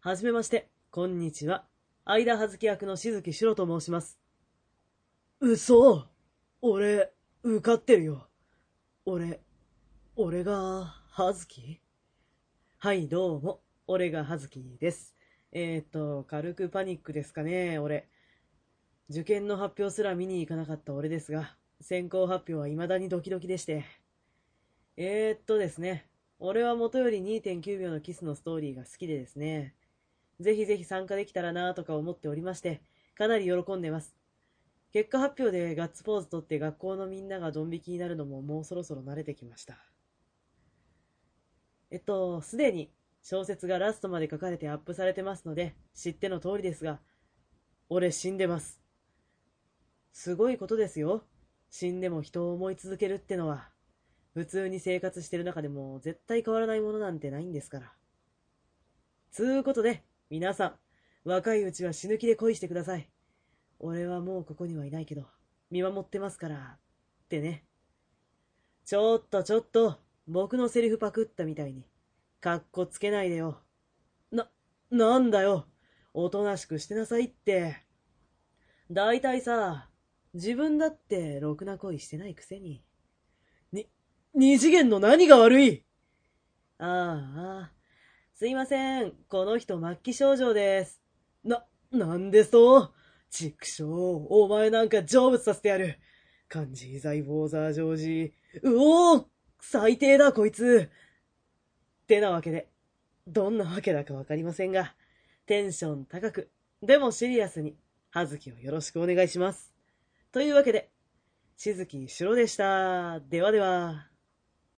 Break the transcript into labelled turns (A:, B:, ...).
A: はじめまして、こんにちは。相田葉月役のしずきしろと申します。嘘。俺、受かってるよ。俺、俺が、葉月。はい、どうも。俺が葉月です。軽くパニックですかね、俺。受験の発表すら見に行かなかった俺ですが、先行発表は未だにドキドキでして。ですね。俺はもとより2.9秒のキスのストーリーが好きでですね。ぜひぜひ参加できたらなとか思っておりまして、かなり喜んでます。結果発表でガッツポーズ取って学校のみんながドン引きになるのももうそろそろ慣れてきました。すでに小説がラストまで書かれてアップされてますので、知っての通りですが、俺死んでます。すごいことですよ。死んでも人を思い続けるってのは、普通に生活してる中でも絶対変わらないものなんてないんですから。つうことで、皆さん、若いうちは死ぬ気で恋してください。俺はもうここにはいないけど、見守ってますから、ってね。ちょっとちょっと、僕のセリフパクったみたいに、かっこつけないでよ。な、なんだよ。おとなしくしてなさいって。だいたいさ、自分だってろくな恋してないくせに。に、二次元の何が悪い。ああ、すいません。この人末期症状です。なんでそう畜生、お前なんか成仏させてやる。漢字財宝ザージョージ。おお最低だこいつ。ってなわけで、どんなわけだかわかりませんが、テンション高く、でもシリアスに、葉月をよろしくお願いします。というわけで、しずきしろでした。ではでは。